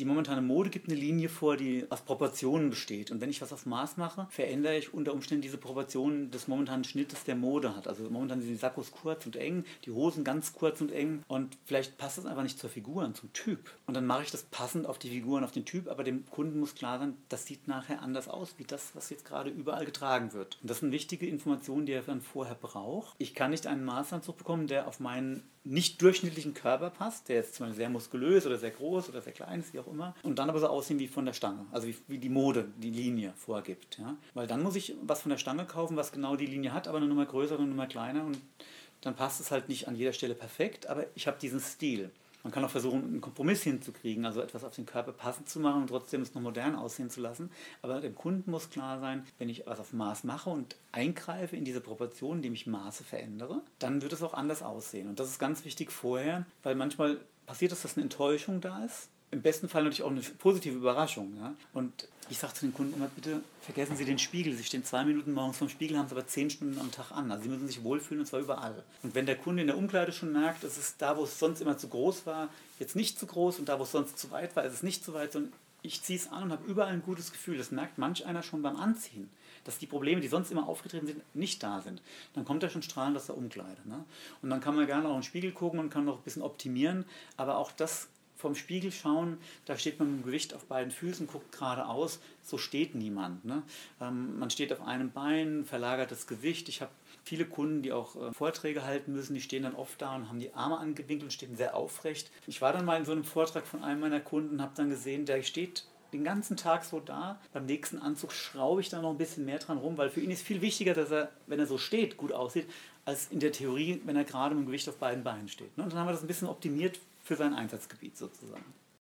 Die momentane Mode gibt eine Linie vor, die aus Proportionen besteht. Und wenn ich was auf Maß mache, verändere ich unter Umständen diese Proportionen des momentanen Schnittes, der Mode hat. Also momentan sind die Sakkos kurz und eng, die Hosen ganz kurz und eng. Und vielleicht passt das einfach nicht zur Figur und zum Typ. Und dann mache ich das passend auf die Figur und auf den Typ. Aber dem Kunden muss klar sein, das sieht nachher anders aus, wie das, was jetzt gerade überall getragen wird. Und das sind wichtige Informationen, die er dann vorher braucht. Ich kann nicht einen Maßanzug bekommen, der auf meinen nicht durchschnittlichen Körper passt, der jetzt zum Beispiel sehr muskulös oder sehr groß oder sehr klein ist, wie auch immer, und dann aber so aussehen wie von der Stange, also wie die Mode, die Linie vorgibt. Ja? Weil dann muss ich was von der Stange kaufen, was genau die Linie hat, aber eine Nummer größer und eine Nummer kleiner, und dann passt es halt nicht an jeder Stelle perfekt, aber ich habe diesen Stil. Man kann auch versuchen, einen Kompromiss hinzukriegen, also etwas auf den Körper passend zu machen und trotzdem es noch modern aussehen zu lassen. Aber dem Kunden muss klar sein, wenn ich was auf Maß mache und eingreife in diese Proportionen, indem ich Maße verändere, dann wird es auch anders aussehen. Und das ist ganz wichtig vorher, weil manchmal passiert es, dass eine Enttäuschung da ist. Im besten Fall natürlich auch eine positive Überraschung. Ja? Und ich sage zu den Kunden immer, bitte vergessen Sie den Spiegel. Sie stehen 2 Minuten morgens vorm Spiegel, haben es aber 10 Stunden am Tag an. Also Sie müssen sich wohlfühlen, und zwar überall. Und wenn der Kunde in der Umkleide schon merkt, es ist da, wo es sonst immer zu groß war, jetzt nicht zu groß, und da, wo es sonst zu weit war, ist es nicht zu weit, sondern ich ziehe es an und habe überall ein gutes Gefühl. Das merkt manch einer schon beim Anziehen, dass die Probleme, die sonst immer aufgetreten sind, nicht da sind. Dann kommt er schon strahlend aus der Umkleide. Ne? Und dann kann man gerne auch in den Spiegel gucken und kann noch ein bisschen optimieren, aber auch das vom Spiegel schauen, da steht man mit dem Gewicht auf beiden Füßen, guckt geradeaus, so steht niemand. Ne? Man steht auf einem Bein, verlagert das Gewicht. Ich habe viele Kunden, die auch Vorträge halten müssen, die stehen dann oft da und haben die Arme angewinkelt und stehen sehr aufrecht. Ich war dann mal in so einem Vortrag von einem meiner Kunden und habe dann gesehen, der steht den ganzen Tag so da. Beim nächsten Anzug schraube ich da noch ein bisschen mehr dran rum, weil für ihn ist viel wichtiger, dass er, wenn er so steht, gut aussieht, als in der Theorie, wenn er gerade mit dem Gewicht auf beiden Beinen steht. Und dann haben wir das ein bisschen optimiert für sein Einsatzgebiet sozusagen.